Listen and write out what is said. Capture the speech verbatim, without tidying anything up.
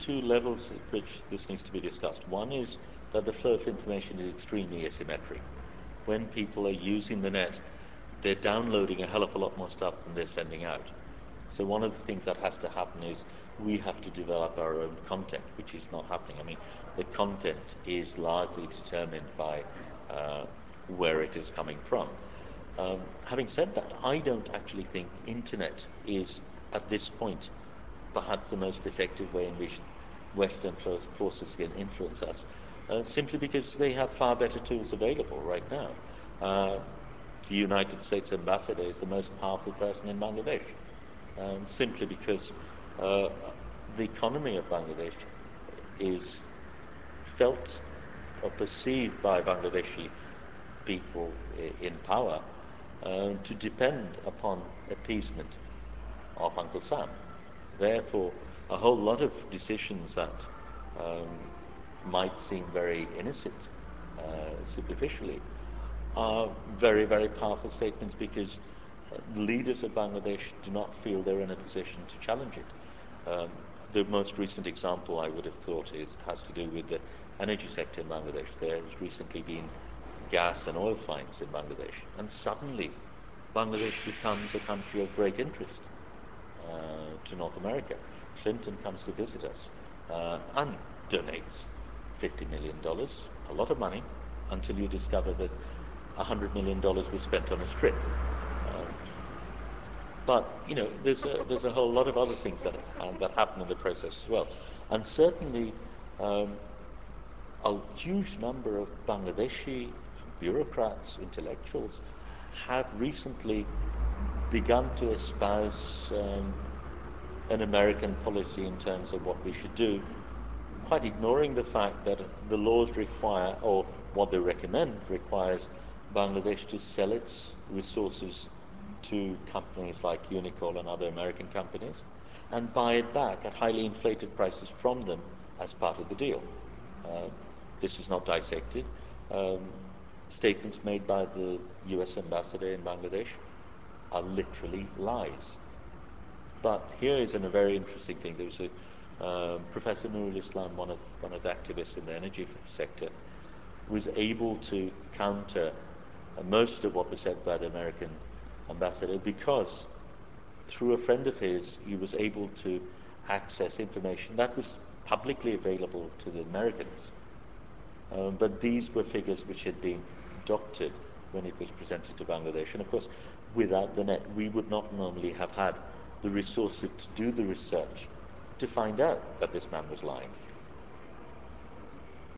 two levels at which this needs to be discussed. One is that the flow of information is extremely asymmetric. When people are using the net, they're downloading a hell of a lot more stuff than they're sending out. So one of the things that has to happen is we have to develop our own content, which is not happening. I mean, the content is largely determined by uh, where it is coming from. Um, having said that, I don't actually think internet is, at this point, perhaps the most effective way in which Western forces can influence us, uh, simply because they have far better tools available right now. Uh, the United States ambassador is the most powerful person in Bangladesh, um, simply because uh, the economy of Bangladesh is felt or perceived by Bangladeshi people in power uh, to depend upon appeasement of Uncle Sam. Therefore, a whole lot of decisions that um, might seem very innocent uh, superficially are very, very powerful statements because the leaders of Bangladesh do not feel they're in a position to challenge it. Um, the most recent example I would have thought is, has to do with the energy sector in Bangladesh. There has recently been gas and oil finds in Bangladesh, and suddenly Bangladesh becomes a country of great interest uh, to North America. Clinton comes to visit us uh, and donates fifty million dollars, a lot of money, until you discover that one hundred million dollars was spent on a strip. Uh, but, you know, there's a, there's a whole lot of other things that, uh, that happen in the process as well. And certainly um, a huge number of Bangladeshi bureaucrats, intellectuals, have recently begun to espouse um, an American policy in terms of what we should do, quite ignoring the fact that the laws require, or what they recommend requires, Bangladesh to sell its resources to companies like Unicol and other American companies and buy it back at highly inflated prices from them as part of the deal. Uh, this is not dissected. Um, statements made by the U S ambassador in Bangladesh are literally lies. But here is a very interesting thing. There was a um, Professor Nurul Islam, one of one of the activists in the energy sector, was able to counter uh, most of what was said by the American ambassador because through a friend of his, he was able to access information that was publicly available to the Americans. Um, but these were figures which had been doctored when it was presented to Bangladesh. And of course, without the net, we would not normally have had the resources to do the research to find out that this man was lying.